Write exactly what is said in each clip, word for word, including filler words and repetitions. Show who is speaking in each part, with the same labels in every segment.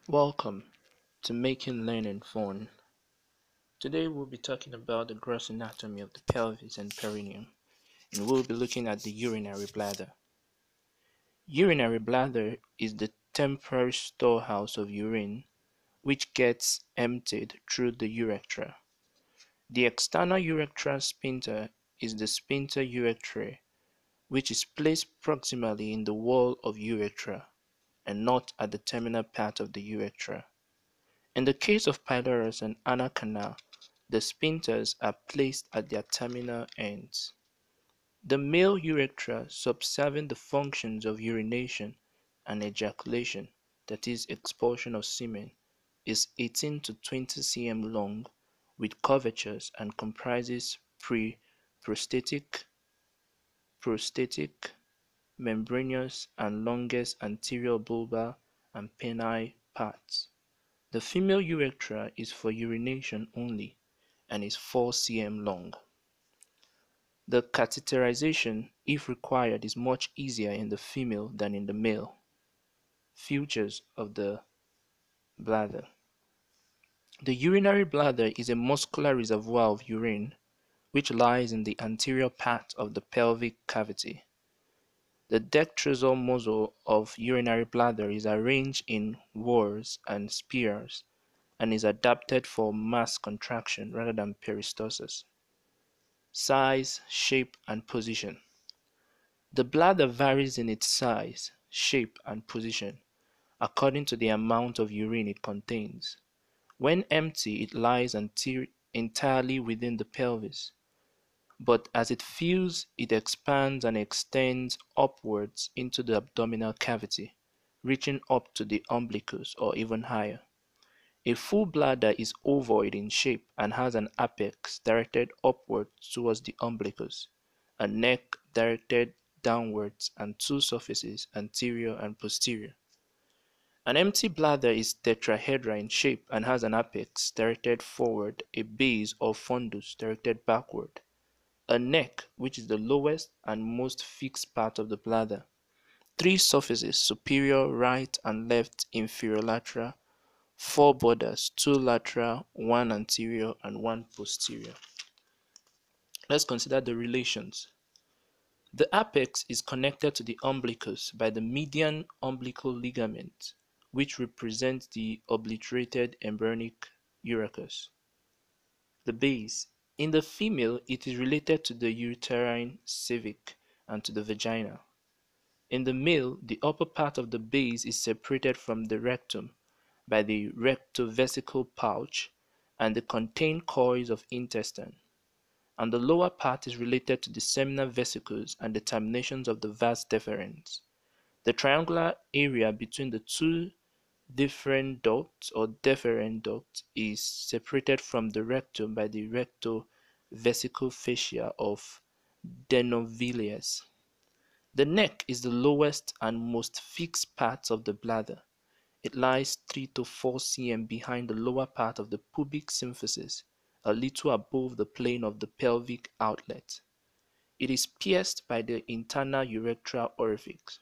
Speaker 1: Welcome to Making Learning Fun. Today we'll be talking about the gross anatomy of the pelvis and perineum, and we'll be looking at the urinary bladder. Urinary bladder is the temporary storehouse of urine which gets emptied through the urethra. The external urethral sphincter is the sphincter urethrae, which is placed proximally in the wall of urethra and not at the terminal part of the urethra. In the case of pylorus and anal canal, the sphincters are placed at their terminal ends. The male urethra, subserving the functions of urination and ejaculation, that is, expulsion of semen, is eighteen to twenty centimeters long with curvatures and comprises pre-prostatic, prostatic, membranous, and longest anterior bulbar and penile parts. The female urethra is for urination only and is four centimeters long. The catheterization, if required, is much easier in the female than in the male. Features of the bladder. The urinary bladder is a muscular reservoir of urine which lies in the anterior part of the pelvic cavity. The detrusor muscle of urinary bladder is arranged in whorls and spheres and is adapted for mass contraction rather than peristalsis. Size, shape, and position. The bladder varies in its size, shape, and position according to the amount of urine it contains. When empty, it lies entirely within the pelvis, but as it fills, it expands and extends upwards into the abdominal cavity, reaching up to the umbilicus or even higher. A full bladder is ovoid in shape and has an apex directed upward towards the umbilicus, a neck directed downwards, and two surfaces, anterior and posterior. An empty bladder is tetrahedral in shape and has an apex directed forward, a base or fundus directed backward, a neck, which is the lowest and most fixed part of the bladder, three surfaces, superior, right, and left inferiolateral, four borders, two lateral, one anterior, and one posterior. Let's consider the relations. The apex is connected to the umbilicus by the median umbilical ligament, which represents the obliterated embryonic urachus. The base. In the female, it is related to the uterine cervix and to the vagina. In the male, the upper part of the base is separated from the rectum by the rectovesical pouch and the contained coils of intestine, and the lower part is related to the seminal vesicles and the terminations of the vas deferens. The triangular area between the two different ducts or deferent ducts is separated from the rectum by the rectovesical fascia of Denovillus. The neck is the lowest and most fixed part of the bladder. It lies three to four centimeters behind the lower part of the pubic symphysis, a little above the plane of the pelvic outlet. It is pierced by the internal urethral orifice.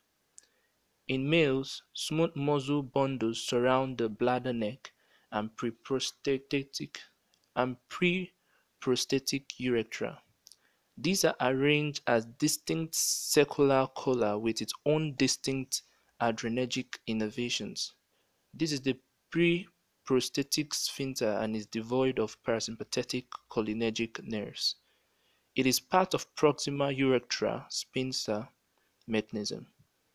Speaker 1: In males, smooth muscle bundles surround the bladder neck and pre-prostatic and pre-prostatic urethra. These are arranged as distinct circular collar with its own distinct adrenergic innervations. This is the pre-prostatic sphincter and is devoid of parasympathetic cholinergic nerves. It is part of proximal urethra sphincter mechanism.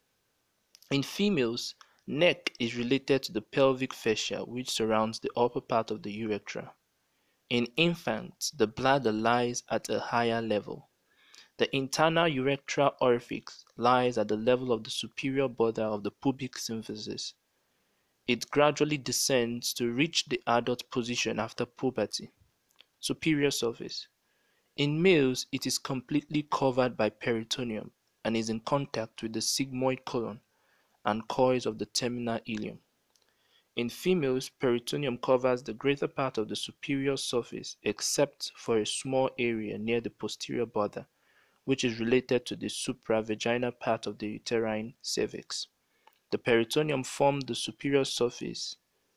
Speaker 1: In females, neck is related to the pelvic fascia which surrounds the upper part of the urethra. In infants, the bladder lies at a higher level. The internal urethral orifice lies at the level of the superior border of the pubic symphysis. It gradually descends to reach the adult position after puberty. Superior surface. In males, it is completely covered by peritoneum and is in contact with the sigmoid colon and coils of the terminal ileum. In females, peritoneum covers the greater part of the superior surface except for a small area near the posterior border, which is related to the supravaginal part of the uterine cervix. The peritoneum forms the superior surface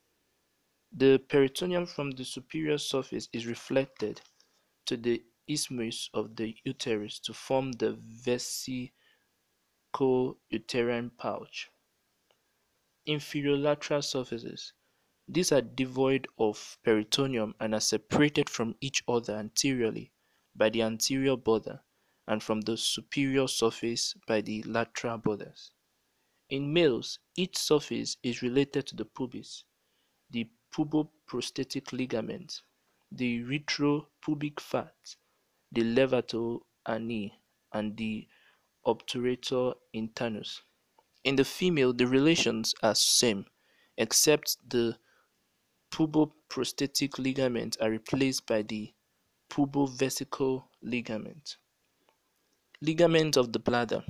Speaker 1: The peritoneum from the superior surface is reflected to the isthmus of the uterus to form the vesicouterine pouch. Inferiolateral surfaces. These are devoid of peritoneum and are separated from each other anteriorly by the anterior border and from the superior surface by the lateral borders. In males, each surface is related to the pubis, the puboprostatic ligament, the retropubic fat, the levator ani, and the obturator internus. In the female, the relations are same, except the puboprostatic ligament are replaced by the pubovesical ligament. Ligament of the bladder.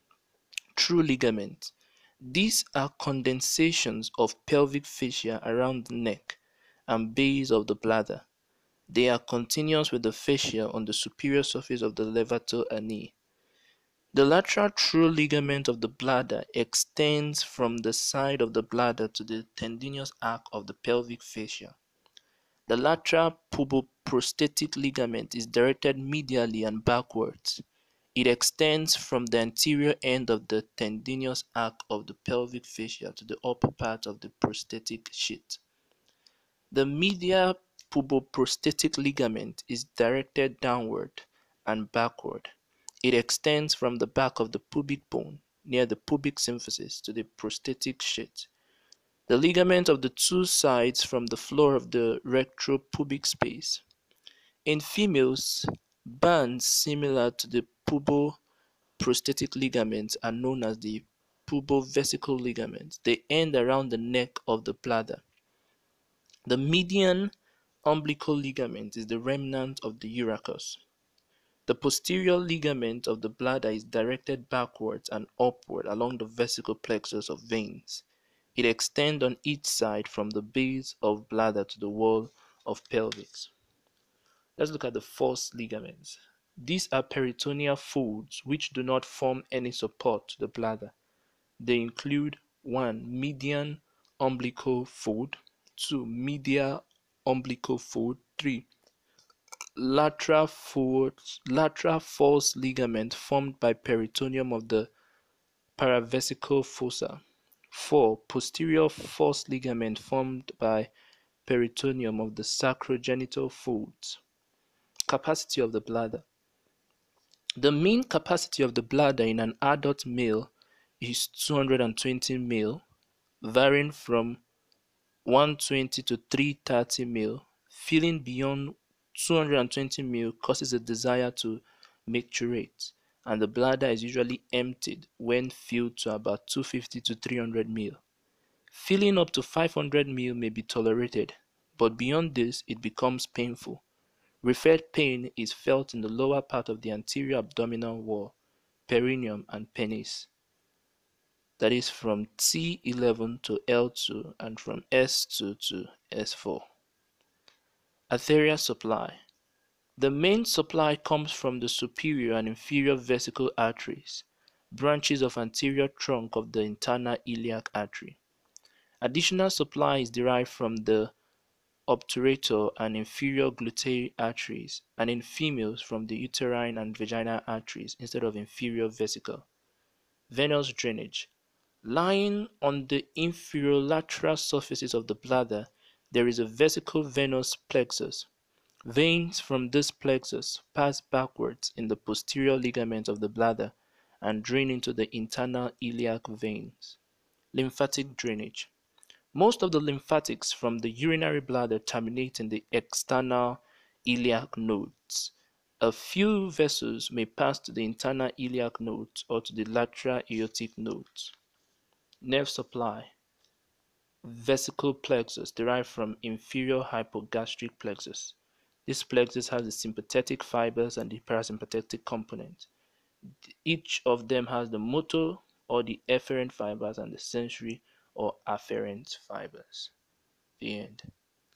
Speaker 1: True ligament. These are condensations of pelvic fascia around the neck and base of the bladder. They are continuous with the fascia on the superior surface of the levator ani. The lateral true ligament of the bladder extends from the side of the bladder to the tendinous arc of the pelvic fascia. The lateral puboprostatic ligament is directed medially and backwards. It extends from the anterior end of the tendinous arc of the pelvic fascia to the upper part of the prostatic sheath. The medial puboprostatic ligament is directed downward and backward. It extends from the back of the pubic bone near the pubic symphysis to the prostatic sheath. The ligament of the two sides from the floor of the retropubic space. In females, bands similar to the puboprostatic ligaments are known as the pubovesical ligaments. They end around the neck of the bladder. The median umbilical ligament is the remnant of the urachus. The posterior ligament of the bladder is directed backwards and upward along the vesical plexus of veins. It extends on each side from the base of bladder to the wall of pelvis. Let's look at the false ligaments. These are peritoneal folds which do not form any support to the bladder. They include one. Median umbilical fold, two. Medial umbilical fold, three. Lateral folds, lateral false ligament formed by peritoneum of the paravesical fossa, four. Posterior false ligament formed by peritoneum of the sacrogenital folds. Capacity of the bladder. The mean capacity of the bladder in an adult male is two hundred twenty milliliters, varying from one hundred twenty to three hundred thirty milliliters. Filling beyond two hundred twenty milliliters causes a desire to micturate, and the bladder is usually emptied when filled to about two hundred fifty to three hundred milliliters. Filling up to five hundred milliliters may be tolerated, but beyond this it becomes painful. Referred pain is felt in the lower part of the anterior abdominal wall, perineum, and penis. That is from T eleven to L two and from S two to S four. Arterial supply. The main supply comes from the superior and inferior vesical arteries, branches of anterior trunk of the internal iliac artery. Additional supply is derived from the obturator and inferior gluteal arteries, and in females from the uterine and vaginal arteries instead of inferior vesicle. Venous drainage. Lying on the inferiolateral surfaces of the bladder, there is a vesical venous plexus. Veins from this plexus pass backwards in the posterior ligament of the bladder and drain into the internal iliac veins. Lymphatic drainage. Most of the lymphatics from the urinary bladder terminate in the external iliac nodes. A few vessels may pass to the internal iliac nodes or to the lateral aortic nodes. Nerve supply. Vesical plexus derived from inferior hypogastric plexus. This plexus has the sympathetic fibers and the parasympathetic component. Each of them has the motor or the efferent fibers and the sensory or afferent fibers. The end.